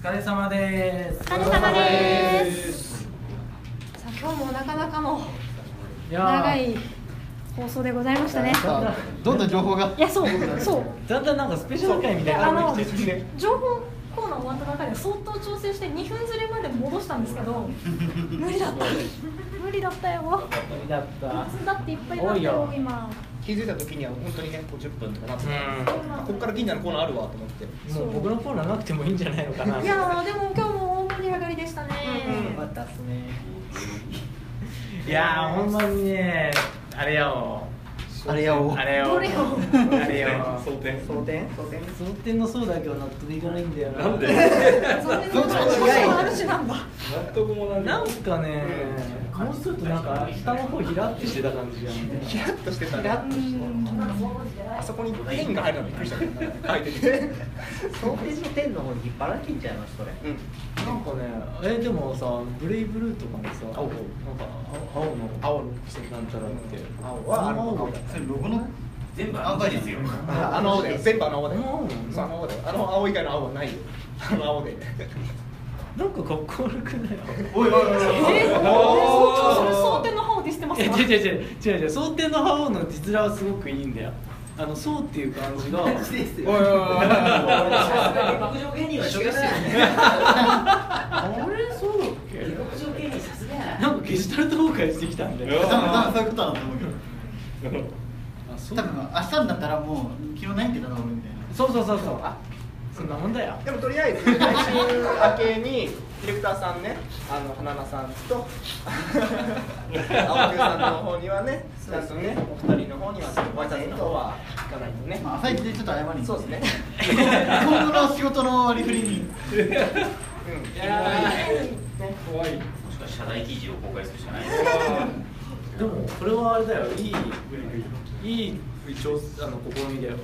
疲れ様です。 お疲れ様です。さあ今日もなかなかの長い放送でございましたね。 どんどん情報が。 いやそう。 だんだんなんかスペシャル回みたいになってきてるね。 情報コーナー終わったばかりで相当調整して2分ずれまで戻したんですけど無理だった。無理だったよ。 無理だった。 だっていっぱいだったよ今。 気づいた時には本当にね50分とかなってここから気になるコーナーあるわと思ってもう僕のコーナーなくてもいいんじゃないのかな。 いやでも今日も大盛り上がりでしたね。 よかったっすね。いやほんまにねあれよあれよあれよどれよあれよ争点争点の層だけは納得いかないんだよな。 なんでそれのあるしなんだ。 納得もなんかねもうちょっとなんか下の方ヒラッてしてた感じじゃん。 ヒラッとしてたねあそこにペンが入るのびっくりしたけどね書いてて想定の点の方に引っ張られてんちゃいますそれ。 なんかねでもさブレイブルーとかもさなんか青のなんちゃらって青はそれロゴの全部赤ですよ。 あの青だよ全部あの青だようんそうあの青だよあの青以外の青はないよあの青でなんかかっこ悪くない？ おいおいおいおい。 それ争点の方でしてますか？ 違う争点の覇王の実らはすごくいいんだよ。そうっていう感じが。 おいおいおい陸上芸人は一緒ですよね。 あれそうだっけ？ 陸上芸人さすがや。 なんかゲシュタルト崩壊してきたんだよ。 多分そういうことだと思うけど。 あそう多分明日になったらもう昨日ないんけどな俺みたいな。 そうそんなもんだよ。 でもとりあえず来週明けにディレクターさんね花菜さんと青木さんの方にはねちゃんとねお二人の方にはご挨拶の方は聞かないとね朝一でちょっと謝りに。 そうですね今後の仕事の割り振りに。 いや怖い。 もしかして謝罪記事を公開するしかない。 でもこれはあれだよいい一応試みだよ。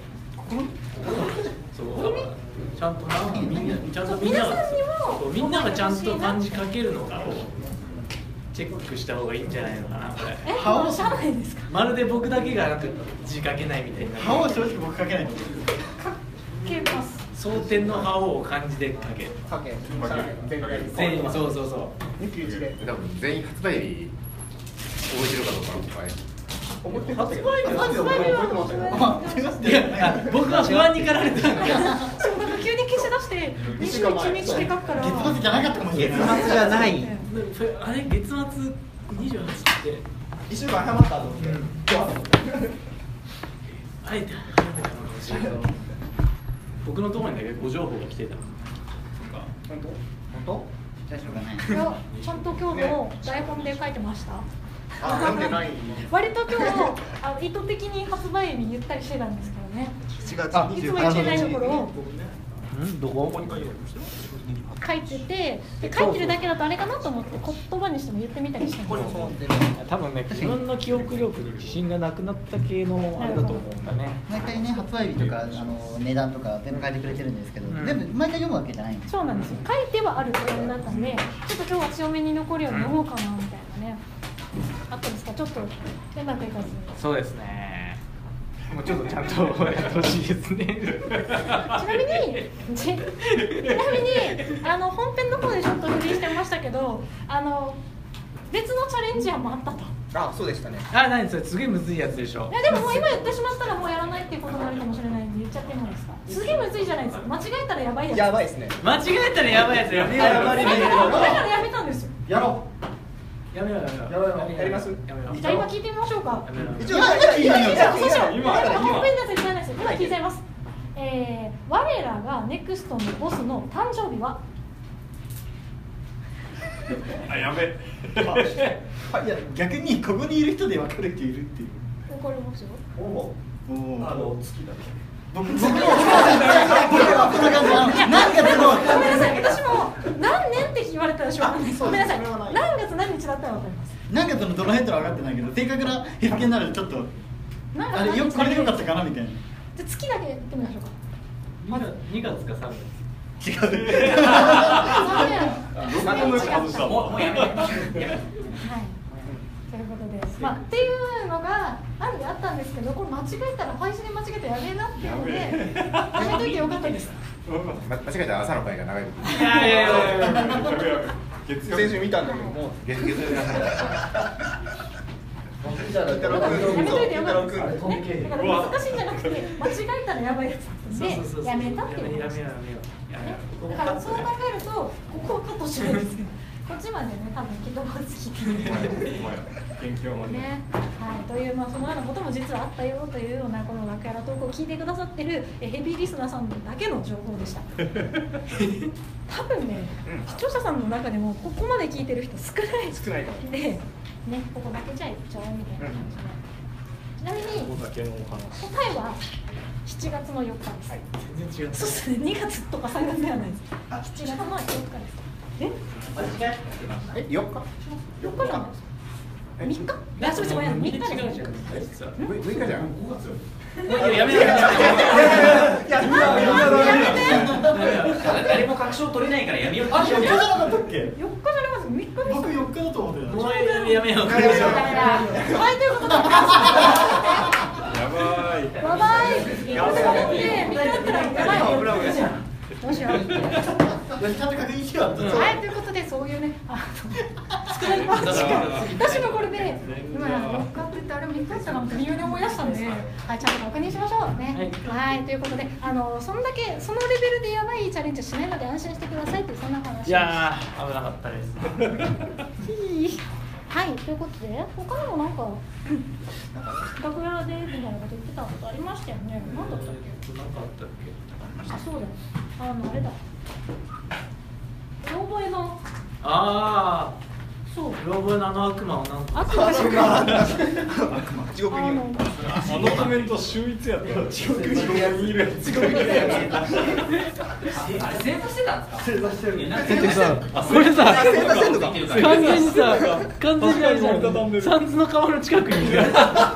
そうちゃんとみんながちゃんと漢字書けるのかをチェックした方がいいんじゃないのかなこれ。 もうしゃあないですか？ まるで僕だけがなんか字書けないみたいな。 顔は正直僕書けないと思う。 書けます。 争点の覇王を漢字で書け。全員そう抜き打ちで多分全員発売日覚えてるかどうかの場合思ってましたけど発売日覚えてましたよいや僕は不安に駆られてるんだよ。 そうなんか急に消し出して21日って書くから月末じゃなかったかもしれない。 月末じゃない。 あれ月末28って一週間謝ったと思ってあえて早めたのかもしれないけど僕のところにだけご情報が来てた。 本本当？じゃあしょうがない。 いやちゃんと今日の台本で書いてました。 当読んでない割と今日意図的に発売日言ったりしてたんですけどね。 7月いつも言ってないところをどこ？ 書いててで書いてるだけだとあれかなと思って言葉にしても言ってみたりしたんですよ。 多分ね自分の記憶力に自信がなくなった系のあれだと思うんだね。 毎回ね発売日とか値段とか全部書いてくれてるんですけど、全部毎回読むわけじゃないんですよ。 そうなんですよ。書いてはあるつもりだったんで、ちょっと今日は強めに残るように読もうかなみたいなね。あったんですか？ちょっとうまくいかず。 そうですね。もうちょっとちゃんとやってほしいですね。 ちなみに本編の方でちょっとフリーしてましたけど、別のチャレンジ案もあったと。 あそうでしたね何それすげえむずいやつでしょ。 いやでももう今言ってしまったらもうやらないっていうこともあるかもしれないんで言っちゃってもいいですか？すげえむずいじゃないですか。間違えたらやばいやつ。 やばいですね間違えたらやばいやつやめようよ。 だからやめたんですよ。 やろやめよう。 やりますやめよう。 じゃあ今聞いてみましょうか。 やめよう。 一応そうしよう。本編のやつ言わないですよ。今聞いちゃいます。我らがネクストのボスの誕生日は？ やべいや逆にここにいる人で分かる人いるっていう。 わかりますよ。 月だね僕はこんな感じ。何月のごめんなさい。私も何年って言われたらしょうがないです。ごめんなさい。何月何日だったらわかります。 何月のどの辺とは分かってないけど正確な日付になるとちょっとあれこれでよかったかなみたいな。 じゃあ月だけ言ってみましょうか。 2月か3月。 違う。 残念。 もうやめよう。 はい。ということで、っていうのが案であったんですけど、これ間違えたら配信で間違えてやべえなっていうのでやめといてよかったです。 間違えたら朝の会が長いこといやいやいやいや先週見たんだけども月曜日の朝の会金太郎君やめといてよかったです金太郎君ね。だから難しいんじゃなくて間違えたらやばいやつでやめたっていう話。 やめよだからそう考えるとここをカットしないんですけど、こっちまでね多分きっとまず聞いてる。 勉強までね、はい、というそのようなことも実はあったよというようなこの楽屋のトークを聞いてくださってるヘビーリスナーさんだけの情報でした。多分ね、視聴者さんの中でもここまで聞いてる人少ない少ないかもで、ね、ここだけじゃ一丁みたいな感じで、ちなみにここだけのお話答えは7月の4日です。 全然違う。 そうですね、2月とか3月ではないです。7月の4日です。え 4日 4日じゃないですか。3日？いや、そうですよ、3日です。 違うじゃん。 6日じゃんやめよう誰も確証取れないからやめようってあ、4日じゃなかったっけ？ 4日じゃあります。3日です。 僕4日だと思ってた。 もうやめよう。 はい、ということで、 やばいやばい。やばい。3日だったらやばい。どうしよう。 ちゃんと確認しよう。 はい、ということで、そういうね、少ない話が、私もこれで、今、4日って言って、あれ、3日だったなって微妙に思い出したんで、はい、ちゃんと確認しましょうね。はい、ということで、そんだけ、そのレベルでやばいチャレンジをしないので安心してくださいっていう、そんな話です。 いやー、危なかったです。 はい、ということで、他にもなんか、楽屋でみたいなこと言ってたことありましたよね。何だったっけ？ なんかあったっけ？ あ、そうだ。あれだ。見覚えの。 あそう。 あ、見覚えの悪魔をなんか。 悪魔じゃない。 地獄にあのコメント秀逸やったら地獄にいるやつあれ正座してたんですか？ 正座してる。 これさ、 完完全にさ、完全にあれじゃん。サンズの川の近くにいる。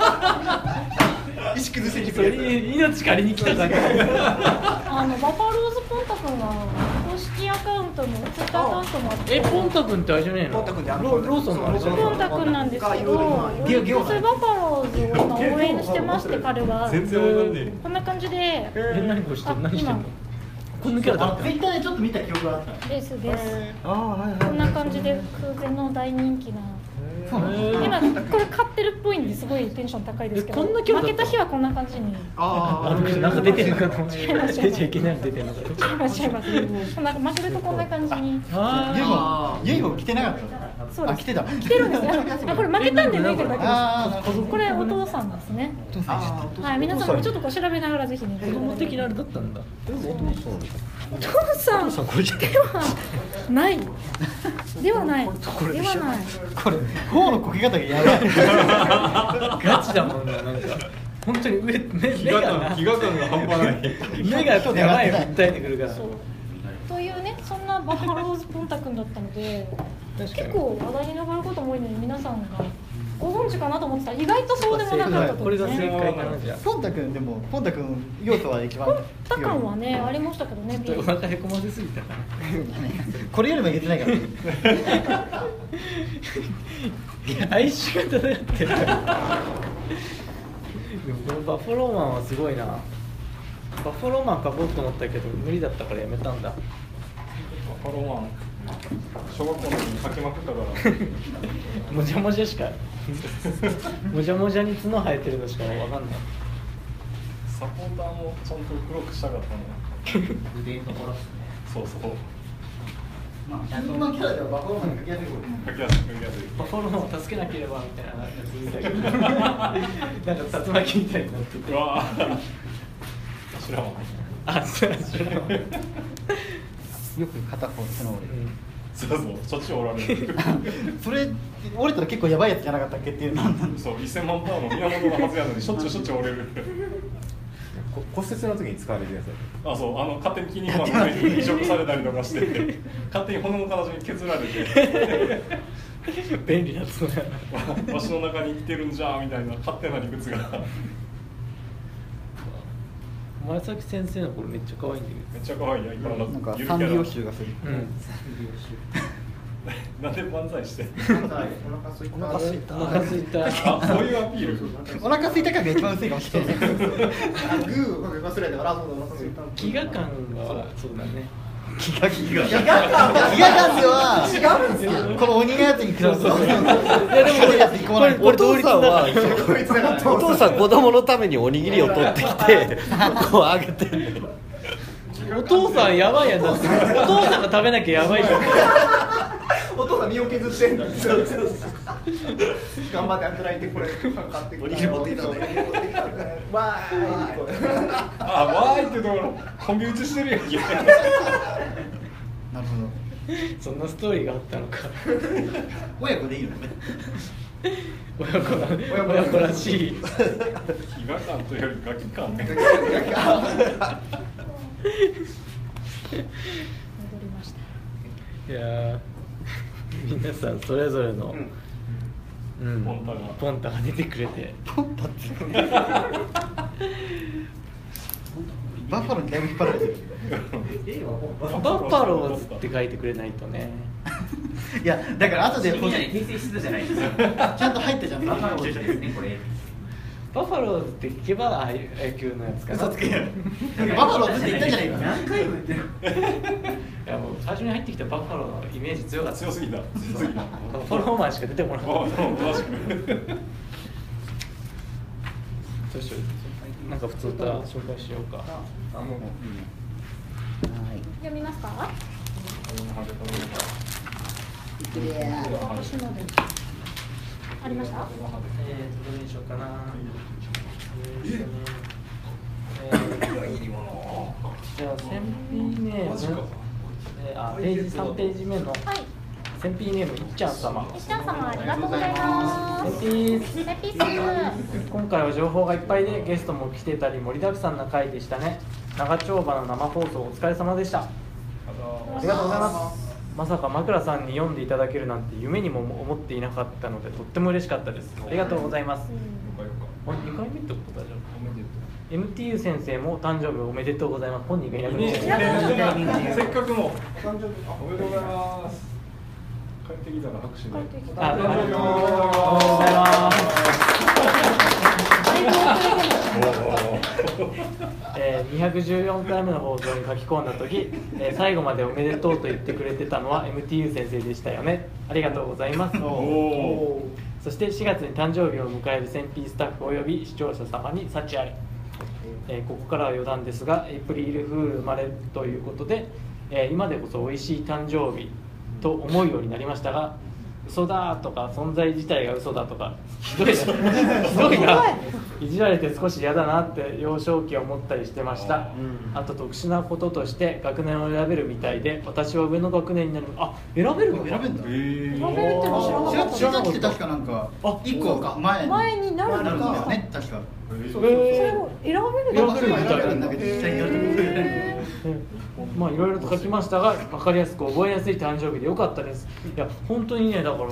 石崩せにそれ命借りに来ただけ。 バファローズポンタ君が公式アカウントもツイッターアカウントもあって。 ポンタ君ってあれじゃねえの？ ポンタ君ってローソンのあれじゃん。 ポンタ君なんですけど、オリックスバファローズを応援してまして彼は全然わかんねこんな感じで。 何これしてんの？何してんの？こんなキャラだったツイッターでちょっと見た記憶があった。 です。こあんな感じで空前の大人気な。今これ買ってるっぽいんですごいテンション高いですけど、 こんなキャラだった負けた日はこんな感じに。 なんか出てるのかと思って。 違います出ちゃいけないの出てるのかと。 違います。なんか負けるとこんな感じに。 ユニフォーム着てなかった。 そうです。 着てた。 着てるんですよ。これ負けたんで脱いでるだけあです。これお父さんですね。はい、皆さんもちょっとこう調べながらぜひね。 子供的なあれだったんだ。 お父さんではない。ではない。ではない。 これ頬のこけ方がやばい。 ガチだもんな、なんか。本当に上目がな。 飢餓感が半端ない目がやばい訴えてくるから。 そう。というね、そんなバファローズポンタ君だったので、結構話題に上がることも多いのに皆さんがご存知かなと思ってたら意外とそうでもなかったとこれが正ね。 解かなじゃあ。 ポンタ君でもポンタ君要素は一番ポンタ感はねありましたけどね。 お腹へこませすぎたから。 これよりも言えてないから。 哀愁が漂ってる。でもこのバファローマンはすごいな。バファローマン書こうと思ったけど無理だったからやめたんだ。 バファローマン小学校の時に書きまくったからもじゃもじゃしかもじゃもじゃに角生えてるのしかわかんない。 サポーターもちゃんと黒くしたかったの腕のところですね。 そうそうそんなキャラではバカローマンに書きやすい。 書きやすい書きやすいバファローマンを助けなければみたいなやつみたいな。なんか竜巻みたいになってて。 うわー知らんわあ、そう知らんわ。 よく片方その俺。 そうそうそっちおられるそれ折れたら結構やばいやつじゃなかったっけっていうの。 そう1000万パーの源のはずやのにしょっちゅう折れる骨折の時に使われるやつだあそう勝手に筋肉マンの上に移植されたりとかして勝手に骨の形に削られて便利な角やな。 わしの中に生きてるんじゃーみたいな勝手な理屈が前崎先生のこれめっちゃ可愛いんだけど。 めっちゃ可愛いや今のなんかサンリオ臭がする。 なんで万歳して。 お腹すいた。 お腹すいた。 あ、そういうアピール。 お腹空いた感が一番薄いかもしれない。 グーをかけ忘れて、あらそうだお腹すいた。 飢餓感はそうだね。 気が気が感では違うんですよ。この鬼のやつに比べて。いやでもお父さんはお父さん子供のためにおにぎりを取ってきてこうあげてる。 お父さんやばいやつ。お父さんが食べなきゃやばいじゃん。 お父さん身を削ってんだ。頑張って働いてこれ買っておにぎり持ってきたね。 わーい。 あ、わーいってところコンビ打ちしてるやんけ。 なるほど。 そんなストーリーがあったのか。 親子でいいのね。 親子らしい。 飢餓感というよりガキ感ね。 戻りました。 いやー、皆さんそれぞれの、ポンタが出てくれて。 ポンタって。バッファローにだいぶ引っ張られてる。 バッファローズって書いてくれないとね。 いやだから後でみんなに訂正してたじゃないですか。 ちゃんと入ったじゃん。 バファローズですねこれ。 バッファローズって聞けば野球のやつかな。 嘘つけよ。バッファローズって言ったじゃないか。 何回も言ってる。 いやもう最初に入ってきたバッファローのイメージ強かった。 強すぎた。強すぎた。 フォローマンしか出てこなかった。 正しく。 どうしよう。なんか普通歌紹介しようか。 読みますか？私のでありました？ どれにしようかな。じゃあ1000ピーネーム。ページ3ページ目の。 はい。 1000ピーネームいっちゃん様。 いっちゃん様ありがとうございます。 1000ピース。 1000ピース。 今回は情報がいっぱいでゲストも来てたり盛りだくさんな回でしたね。長丁場の生放送お疲れ様でした。ありがとうございます。まさか枕さんに読んでいただけるなんて夢にも思っていなかったのでとっても嬉しかったです。ありがとうございます。2回目ってことだじゃん。MTU 先生も誕生日おめでとうございます。本人がいなくなっちゃう。 せっかくの誕生日おめでとうございます。帰ってきたら拍手で。 ありがとうございます。214回目の放送に書き込んだ時、最後までおめでとうと言ってくれてたのは MTU 先生でしたよね。ありがとうございます。そして4月に誕生日を迎える1000ピースタッフおよび視聴者様に幸あれ。ここからは余談ですが、エイプリルフール生まれるということで、今でこそ美味しい誕生日と思うようになりましたが、嘘だとか存在自体が嘘だとかひどいないじられて少し嫌だなって幼少期は思ったりしてました。あと特殊なこととして学年を選べるみたいで、私は上の学年になる。あ、選べるのか。 選べんだ。 選べるっての知らなかった。 知らなくて確かなんか一個前になるんだよね確か。 それを選べるんだけど実際にやるまあいろいろと書きましたが、分かりやすく覚えやすい誕生日でよかったです。いや本当にね、だから、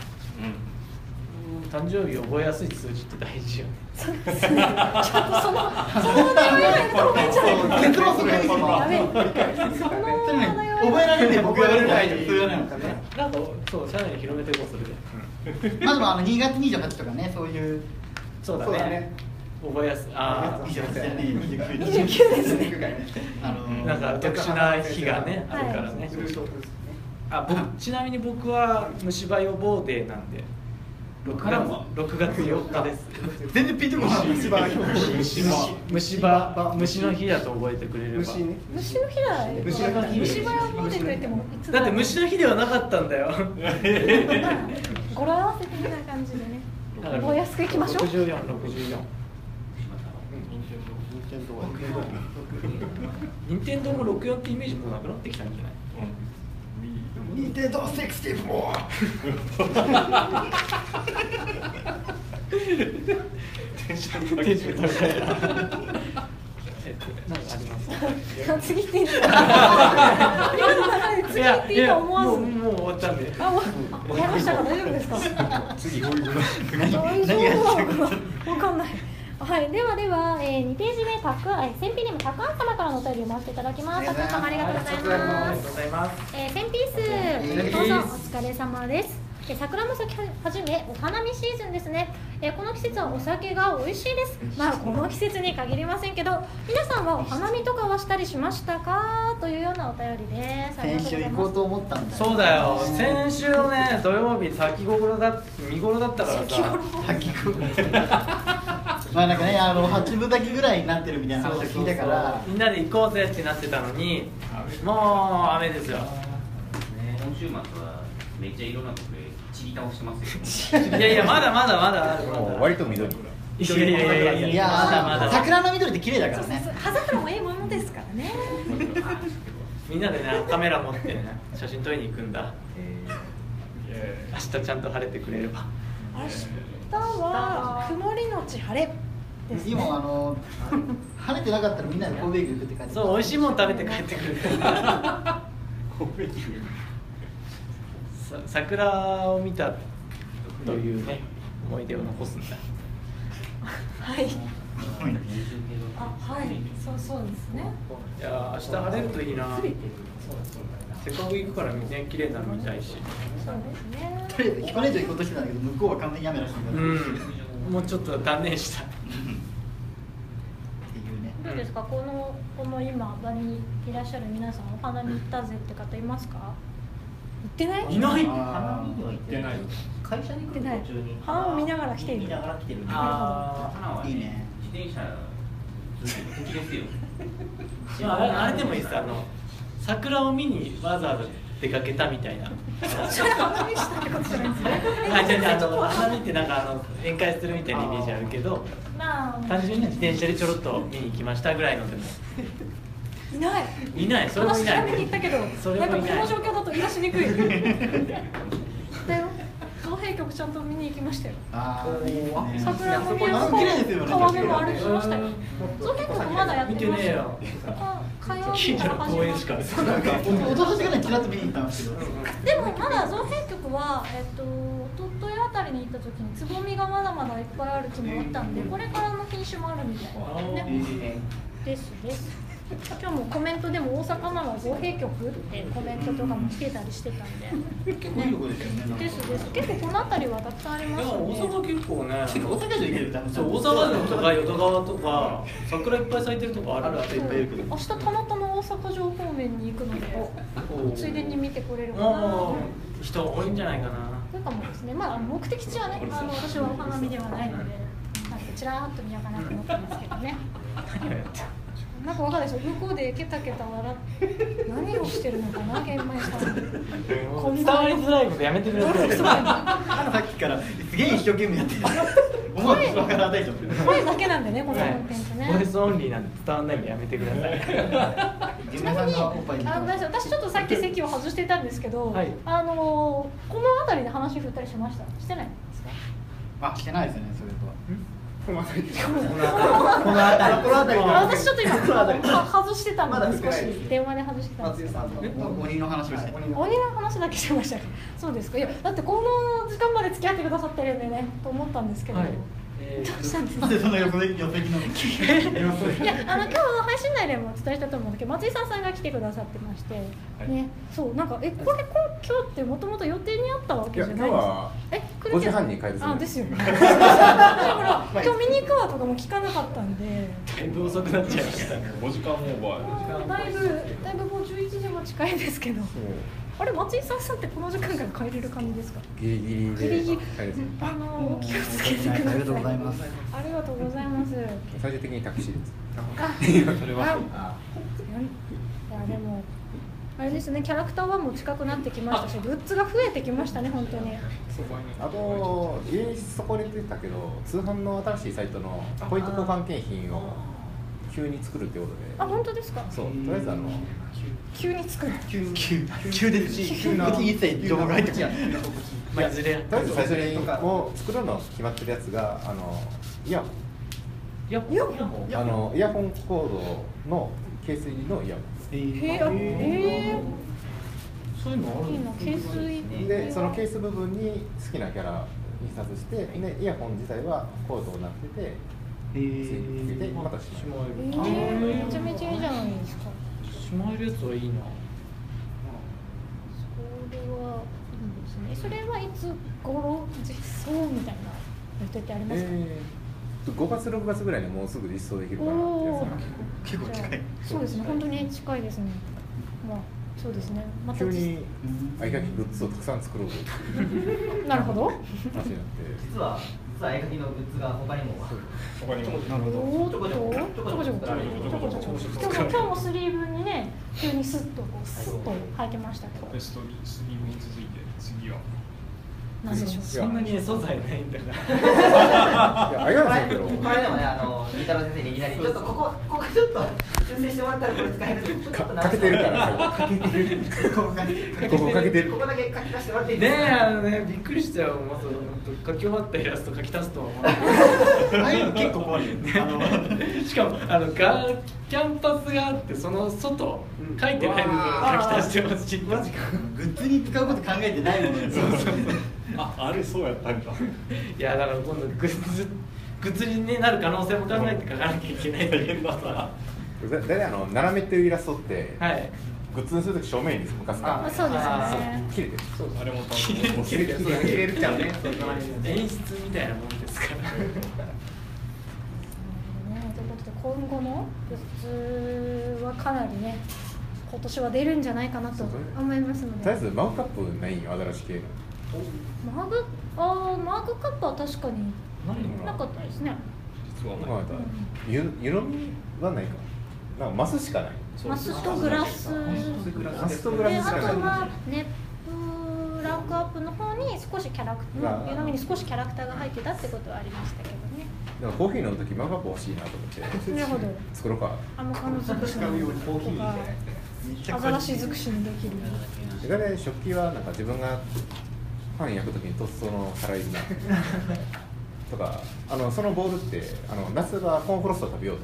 誕生日を覚えやすい数字って大事よね。 ちょっとその内容で止めちゃう。 結論それやべえ。その覚えられて僕がやれない普通なのかね。 なんかそう社内に広めていこうそれで。 まずは2月28とかね、そういうそうだね。覚えやすい。ああ、 28だよね。 29ですね。 なんか特殊な日がね、あるからね。あ、ちなみに僕は虫歯予防デーなんで6月4日です。 全然ピンとこない。 虫の日だと覚えてくれれば。 虫の日だ。虫歯を覚えてくれてもいつだって虫の日ではなかったんだよ。 語呂合わせ的な感じでね、覚えやすくいきましょう。 64。任天堂も64ってイメージもなくなってきたんじゃない？ 任天堂64。 テンション高いな。なんかあります？ 次行っていいですか？次行っていいと思わず。 もう終わったんで。 あ、終わりましたか？大丈夫ですか？ 次こういうの大丈夫なのかな？わかんない。はい、では2ページ目1000ピーネームたくあん様からのお便りを回していただきます。たくあん様ありがとうございます。1000ピーです。どうぞお疲れ様です。桜も咲き始めお花見シーズンですね。この季節はお酒が美味しいです。まあこの季節に限りませんけど、皆さんはお花見とかはしたりしましたかというようなお便りです。 先週行こうと思ったんだよ。 そうだよ、先週のね土曜日見頃だったからさ。 滝頃まあなんかね、8分咲きぐらいになってるみたいな話を聞いたから、 みんなで行こうぜってなってたのに、もう雨ですよ。 今週末はめっちゃいろんなとこでちぎ倒してますよ。 いやいや、まだまだある。 もう割と緑。 いやいやまだまだ桜の緑って綺麗だからね。 葉桜もいいものですからね。 みんなでねカメラ持ってね写真撮りに行くんだ。明日ちゃんと晴れてくれれば。 明日は曇りのち晴れですね。 今晴れてなかったらみんなで神戸牛食って帰って。 そう、美味しいもの食べて帰ってくる。桜を見たというね思い出を残すんだ。 はい。あ、はい、そうですね。 いや明日晴れるといいな。せっかく行くからね綺麗なの見たいし。 そうですね。 とりあえず彦根城行こうとしてたんだけど、向こうは完全に雨らしいから。 もうちょっと断念した。 っていうね。 どうですか、この今場にいらっしゃる皆さん、お花見行ったぜって方いますか？行ってない？ いない。 花見には行ってない。会社に来る途中に花を見ながら来ている。 見ながら来てる。花はいいね。 自転車敵ですよ。 あれでもいいです。桜を見にわざわざ出かけたみたいな。 それ花見したってことじゃないですね。 花見ってなんか宴会するみたいなイメージあるけど、 まあ単純に自転車でちょろっと見に行きましたぐらいのでも。 いない。 いない、それもいない。 私調べに行ったけど、 それもいない。 なんかこの状況だと言い出しにくい。だよ。造幣局ちゃんと見に行きましたよ。桜の宮の川辺も歩きましたよ。造幣局まだやってます。 見てねえよ。 火曜日から始まる。 おととしぐらいにちらっと見に行ったんですけど。 でもまだ造幣局は鳥取あたりに行った時につぼみがまだまだいっぱいある木もあったんで、これからの品種もあるみたいなね。です。今日もコメントでも大阪なら造幣局ってコメントとかも来てたりしてたんで。 結構いいとこですよね。 です。結構この辺りはたくさんありますよね。 大阪結構ね。 大阪城行ける。 そう、大阪城とか淀川とか桜いっぱい咲いてるとこあるからいっぱいいるけど。 明日たまたま大阪城方面に行くので、ついでに見てくれるかな。 人多いんじゃないかな。 そうかもですね。まあ目的地はね、私はお花見ではないので、ちらっと見ようかなと思ってますけどね。なんかわかんないですよ。向こうでケタケタ笑って何をしてるのかな、玄米さん。 伝わりづらいことやめてください。 さっきからすげえ一生懸命やってる。思わず分からないと思う。 声だけなんでね、このコンテンツね。 ボイスオンリーなんで伝わんないんでやめてください。 ちなみに私ちょっとさっき席を外してたんですけど、 はい、 この辺りで話振ったりしました？してないんですか？ あ、してないですね、それとは。 この辺り。 この辺り。 私ちょっと今外してたので少し電話で外してたんですけど。 鬼の話をして。 鬼の話だけしてましたか。そうですか。いやだってこの時間まで付き合ってくださってるんでねと思ったんですけど。どうしたんですか。 なんでそんな予定の。いや今日の配信内でもお伝えしたと思うんだけど、松井さんが来てくださってまして、ね、そうなんかこれ今日ってもともと予定にあったわけじゃないですか。 5時半に帰る。 あ、ですよね。だから今日見に行くわとかも聞かなかったんで。 だいぶ遅くなっちゃいました。 5時間オーバー。 だいぶもう11時も近いですけど。あれ松井さんってこの時間から帰れる感じですか？ ギリギリで。 お気をつけてください。 ありがとうございます。 ありがとうございます。 最終的にタクシーです。 それは。いやでもあれですね、キャラクター1も近くなってきましたし、グッズが増えてきましたね、本当に。 あと家にそこで出てたけど、通販の新しいサイトのポイント交換景品を急に作るってことで。 あ、本当ですか？ そう、とりあえず急に作る。 急ですし、急な一切情報が入ってこない。 まあいずれ。 とりあえず最初にもう作るの決まってるやつがイヤホン。イヤホンコードのケース入りのイヤホン。 そういうのあるの？ ケース入りで、そのケース部分に好きなキャラ印刷して、でイヤホン自体はコードになってて、つけてまたしまう。 めちゃめちゃいいじゃないですか。 しまえるやつはいいな。 す頃実装みたいな予定ってありますか？ 5月6月ぐらいにもうすぐ実装できるかなってやつ。 結構近い。 そうですね、本当に近いですね。まあそうですね。また急に合鍵グッズをたくさん作ろうとなるほど。 話になって。 実は合鍵のグッズが他にも。 他にも。 なるほど。ちょこちょこ今日もスリーブにね、急にスッと履いてましたけど。 ベストスリーブに続いて次は。 なんでしょう。 そんなに素材ないんだから。 いや、あれなんですけど。 これでもね、新太郎先生にいきなりちょっとここちょっと修正してもらったらこれ使える。 かけてるから。 かけてる。ここかけてる。ここだけ書き出してもらっていいですか？ ねびっくりしちゃう。まず書き終わったイラスト書き足すとは思わない。 ああいうの結構怖いよね。 しかもキャンパスがあってその外書いてない部分を書き足してますし。 マジか。グッズに使うこと考えてないもんね。 あれそうやったんだ。 いやだから今度グッズになる可能性も考えて書かなきゃいけないっていうのは。 大体斜めっていうイラストって、 はいグッズにするとき正面に向かすから。 そうですね。 切れてる。 あれも切れるちゃうね。演出みたいなもんですから。 ということで今後のグッズはかなりね、今年は出るんじゃないかなと思いますので。 とりあえずマグカップないよ、アザラシ系の。 マグカップは確かになかったですね。 実はない。 湯飲みはないか。なんかマスしかない。 マスとグラス。 マスとグラスしかない。 あとはネップランクアップの方に少しキャラクター、湯飲みに少しキャラクターが入ってたってことはありましたけどね。 でもコーヒー飲むときマグカップ欲しいなと思って。 なるほど。 作ろうか。 尽くしのコーヒーアザラシ尽くしにできる。 大体食器はなんか自分がパン焼くときにトーストの皿入りなとか、そのボールって夏場コーンフロスト食べようと。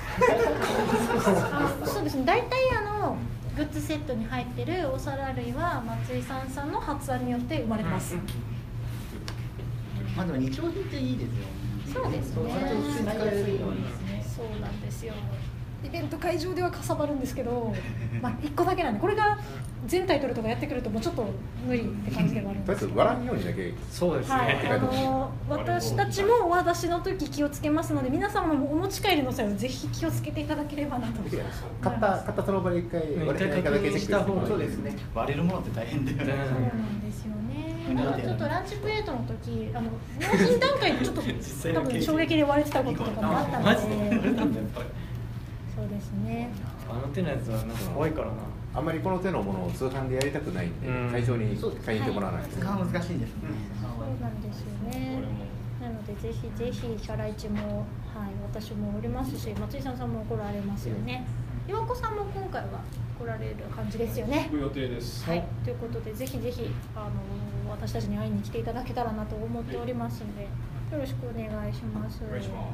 そうですね。大体グッズセットに入ってるお皿類は松井さんの発案によって生まれます。 まあでも日用品っていいですよ。 そうですね。 使いやすいのに。 そうなんですよ。イベント会場ではかさばるんですけど、まあ1個だけなんで、これが全タイトルとかやってくるともうちょっと無理って感じではあるんですけど。 とりあえず割らんようにだけ。 そうですね。 はい、私たちもお渡しの時気をつけますので、皆様もお持ち帰りの際はぜひ気をつけていただければなと。 買ったその場で一回割れてないかだけチェックした方が。 そうですね。割れるものって大変だよね。 そうなんですよね。ちょっとランチプレートの時、納品段階でちょっと多分衝撃で割れてたこととかもあったので。 マジで割れたんだやっぱり。 そうですね。 手のやつはなんか怖いからな。 あんまりこの手のものを通販でやりたくないんで、会場に買いに行ってもらわないと。 難しいんですね。 そうなんですよね。なのでぜひぜひシャライチも、はい、私もおりますし、松井さんも来られますよね。岩子さんも今回は来られる感じですよね。 行く予定です。 はい、ということでぜひぜひ私たちに会いに来ていただけたらなと思っておりますので、よろしくお願いします。 お願いします。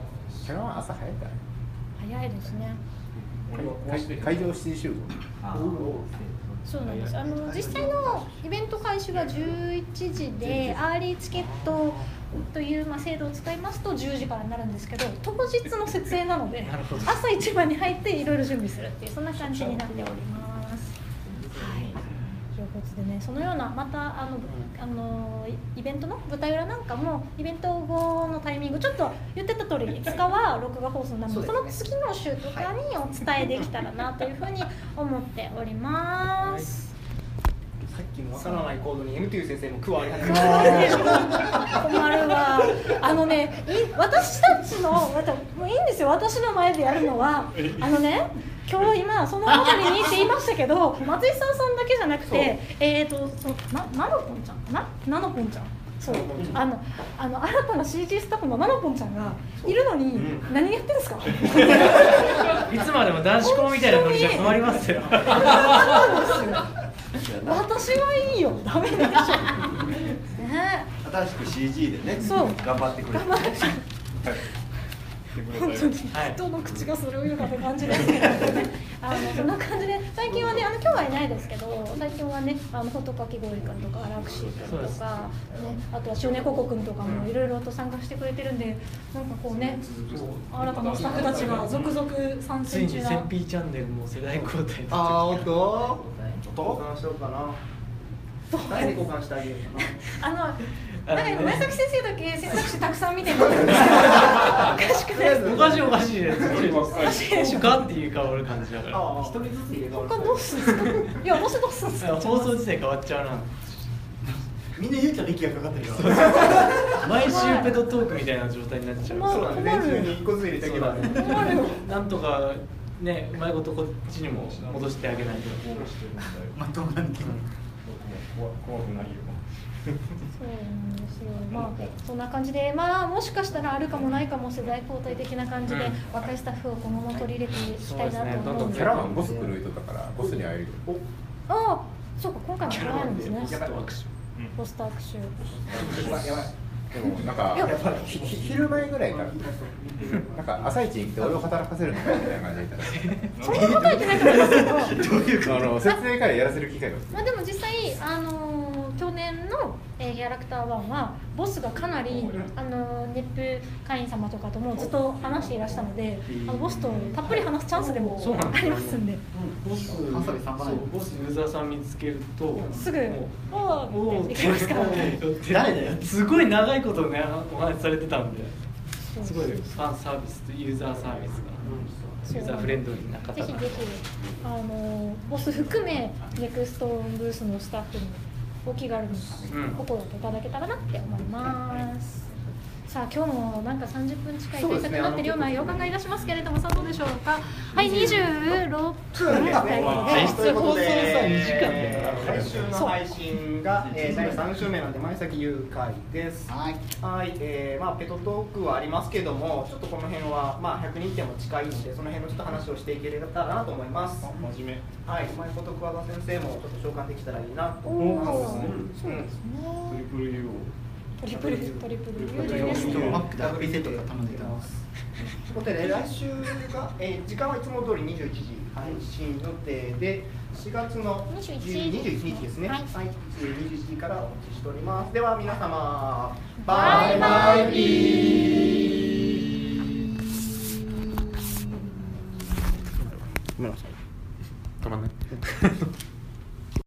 シャラは朝早いから。 早いですね。 会場7時集合。 そうなんです。実際のイベント開始は11時で、アーリーチケットという制度を使いますと10時からになるんですけど、当日の設営なので朝一番に入っていろいろ準備するっていう、そんな感じになっております。はい、ということでね、そのようなまたイベントの舞台裏なんかもイベント後のタイミング、ちょっと言ってた通り5日は録画放送なので、その次の週とかにお伝えできたらなというふうに思っております。 さっきのわからないコードに MTU 先生も加わり始めま困るわ。私たちのもういいんですよ。私の前でやるのは今日今その辺りにって言いましたけど、松井さんだけじゃなくて、ナノポンちゃんかな、ナノポンちゃん。そう、新たな CG スタッフのナノポンちゃんがいるのに、何やってんですか。 いつまでも男子校みたいなノリじゃ困りますよ。 私はいいよ、ダメでしょ。ね、 新しく CG でね、 そう頑張ってくれて。 本当に人の口がそれを言うかって感じですけどね。そんな感じで最近はね、今日はいないですけど、最近はね、ホットかき氷くんとかアラクシーくんとかね、あとはシュネココくんとかもいろいろと参加してくれてるんで、なんかこうね、新たなスタッフたちが続々参戦中な。 ついにセンピーチャンネルも世代交代。 ああ、おっとどうしようかな。 誰に交換してあげるかなんか今前崎先生だけ選択肢たくさん見てるのおかしくないですか？ おかしいおかしいです。おかしいでしょかっていうか俺感じだから。 一人ずつ入れ替わる。 他どうするんですか？いやどうするんですか？ 放送自体変わっちゃうな。 みんなゆうちゃんの息がかかってるよ。 毎週ペドトークみたいな状態になっちゃう。 そうなんで練習に1個ずつ入れていけばね。 なんとかねうまいことこっちにも戻してあげないと。 まともなに。 怖くないよ。 そうなんですよ。まあそんな感じで、まあもしかしたらあるかもないかも世代交代的な感じで、若いスタッフをこのまま取り入れていきたいなと思うんで。 キャラマンボス来る人だからボスに会えるよ。 ああ、そうか今回も会えるんですね。 ポスト握手。 ポスト握手。 やばい。 でもなんか昼前ぐらいからなんか朝一に来て俺を働かせるのかみたいな感じで言ったらそんなこと言ってないと思いますけど。 説明からやらせる機会が。 まあでも実際去年のキャラクター1はボスがかなりネップ会員様とかともずっと話していらしたので、ボスとたっぷり話すチャンスでもありますんで。 ボスユーザーさん見つけるとすぐおおってできますから。 誰だよ。すごい長いことねお話しされてたんで、すごいファンサービスとユーザーサービスがユーザーフレンドリーな方ぜひぜひボス含めネクストブースのスタッフにお気軽にお声をいただけたらなって思います。さあ今日もなんか30分近い対策になっているような予感がいたしますけれども、さあどうでしょうか。はい、26分ということで、 2時間で来週の配信が第3週目なんで前崎優会です。はい、まあペトトークはありますけども、ちょっとこの辺はまあ100人点も近いのでその辺のちょっと話をしていけれたらなと思います。 真面目。 はい、うまいこと桑田先生もちょっと召喚できたらいいなと思います。 そうですね。 トリプル U を。 トリプル U ですね。 マックダブルセットが頼んでいます。 ということで来週が、時間はいつも通り21時配信予定で4月の21日ですね。はい、21時からお待ちしております。では皆様バイバイビー。 ごめんなさい。止まんない。